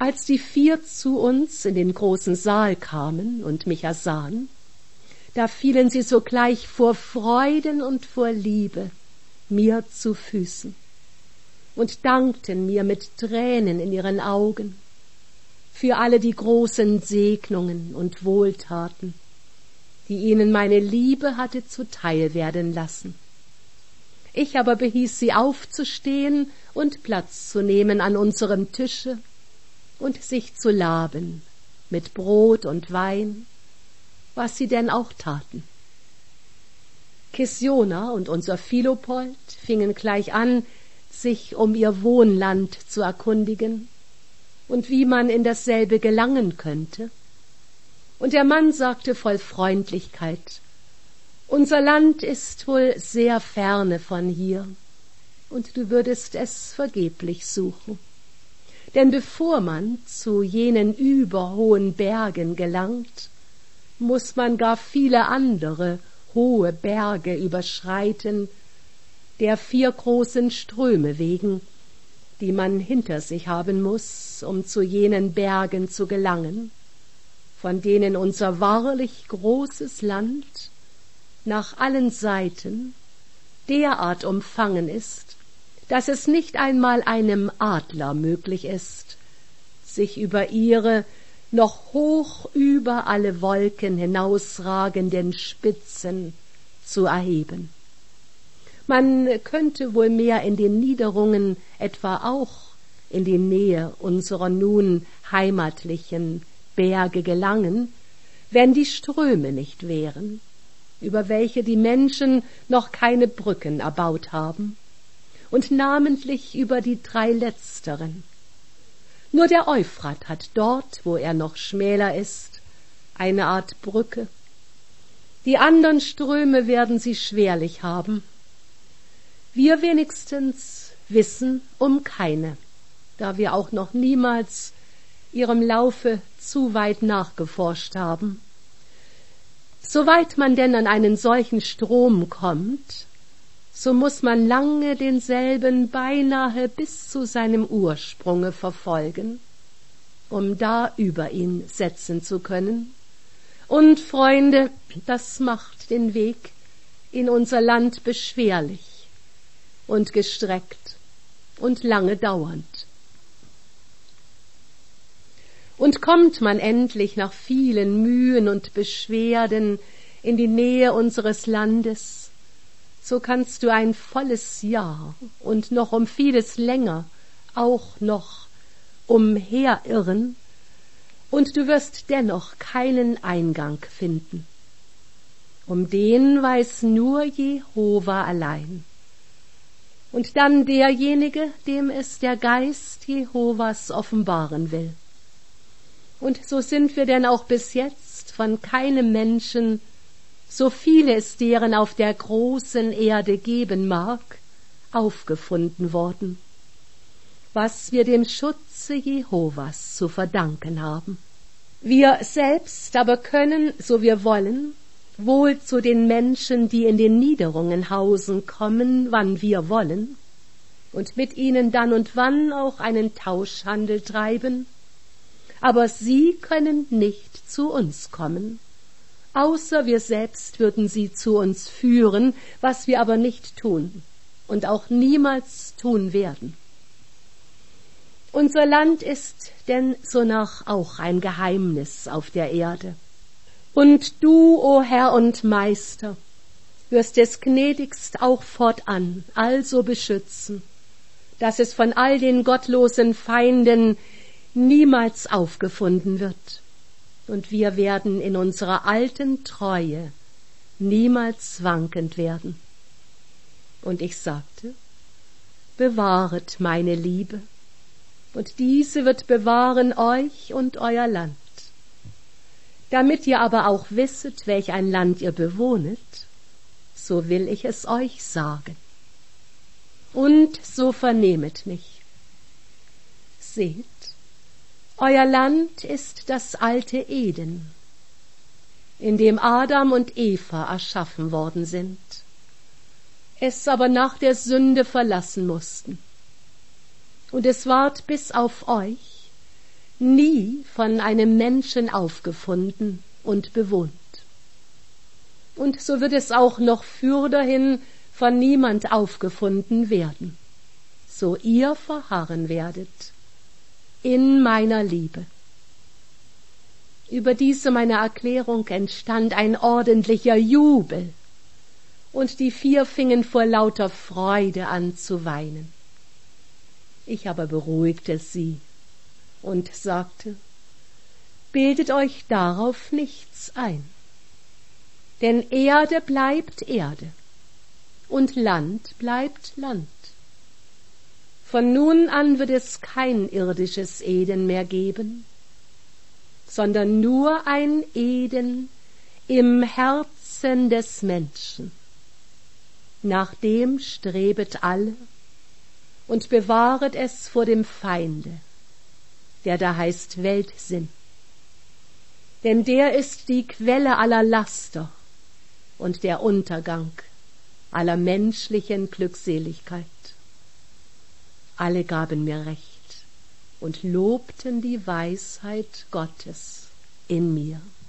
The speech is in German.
Als die 4 zu uns in den großen Saal kamen und mich ersahen, da fielen sie sogleich vor Freuden und vor Liebe mir zu Füßen und dankten mir mit Tränen in ihren Augen für alle die großen Segnungen und Wohltaten, die ihnen meine Liebe hatte zuteil werden lassen. Ich aber behieß sie aufzustehen und Platz zu nehmen an unserem Tische und sich zu laben mit Brot und Wein, was sie denn auch taten. Kisjona und unser Philopold fingen gleich an, sich um ihr Wohnland zu erkundigen und wie man in dasselbe gelangen könnte. Und der Mann sagte voll Freundlichkeit: Unser Land ist wohl sehr ferne von hier, und du würdest es vergeblich suchen. Denn bevor man zu jenen überhohen Bergen gelangt, muß man gar viele andere hohe Berge überschreiten, der 4 großen Ströme wegen, die man hinter sich haben muß, um zu jenen Bergen zu gelangen, von denen unser wahrlich großes Land nach allen Seiten derart umfangen ist, dass es nicht einmal einem Adler möglich ist, sich über ihre noch hoch über alle Wolken hinausragenden Spitzen zu erheben. Man könnte wohl mehr in den Niederungen etwa auch in die Nähe unserer nun heimatlichen Berge gelangen, wenn die Ströme nicht wären, über welche die Menschen noch keine Brücken erbaut haben, und namentlich über die 3 letzteren. Nur der Euphrat hat dort, wo er noch schmäler ist, eine Art Brücke. Die anderen Ströme werden sie schwerlich haben. Wir wenigstens wissen um keine, da wir auch noch niemals ihrem Laufe zu weit nachgeforscht haben. Soweit man denn an einen solchen Strom kommt, so muß man lange denselben beinahe bis zu seinem Ursprunge verfolgen, um da über ihn setzen zu können. Und, Freunde, das macht den Weg in unser Land beschwerlich und gestreckt und lange dauernd. Und kommt man endlich nach vielen Mühen und Beschwerden in die Nähe unseres Landes, so kannst du ein volles Jahr und noch um vieles länger auch noch umherirren, und du wirst dennoch keinen Eingang finden. Um den weiß nur Jehova allein. Und dann derjenige, dem es der Geist Jehovas offenbaren will. Und so sind wir denn auch bis jetzt von keinem Menschen, so viele es deren auf der großen Erde geben mag, aufgefunden worden, was wir dem Schutze Jehovas zu verdanken haben. Wir selbst aber können, so wir wollen, wohl zu den Menschen, die in den Niederungen hausen, kommen, wann wir wollen, und mit ihnen dann und wann auch einen Tauschhandel treiben, aber sie können nicht zu uns kommen, außer wir selbst würden sie zu uns führen, was wir aber nicht tun und auch niemals tun werden. Unser Land ist denn sonach auch ein Geheimnis auf der Erde. Und du, o Herr und Meister, wirst es gnädigst auch fortan also beschützen, dass es von all den gottlosen Feinden niemals aufgefunden wird. Und wir werden in unserer alten Treue niemals wankend werden. Und ich sagte: Bewahret meine Liebe, und diese wird bewahren euch und euer Land. Damit ihr aber auch wisset, welch ein Land ihr bewohnet, so will ich es euch sagen. Und so vernehmet mich. Seht, euer Land ist das alte Eden, in dem Adam und Eva erschaffen worden sind, es aber nach der Sünde verlassen mussten. Und es ward bis auf euch nie von einem Menschen aufgefunden und bewohnt. Und so wird es auch noch fürderhin von niemand aufgefunden werden, so ihr verharren werdet in meiner Liebe. Über diese meine Erklärung entstand ein ordentlicher Jubel, und die 4 fingen vor lauter Freude an zu weinen. Ich aber beruhigte sie und sagte: Bildet euch darauf nichts ein, denn Erde bleibt Erde und Land bleibt Land. Von nun an wird es kein irdisches Eden mehr geben, sondern nur ein Eden im Herzen des Menschen. Nach dem strebet alle und bewahret es vor dem Feinde, der da heißt Weltsinn. Denn der ist die Quelle aller Laster und der Untergang aller menschlichen Glückseligkeit. Alle gaben mir recht und lobten die Weisheit Gottes in mir.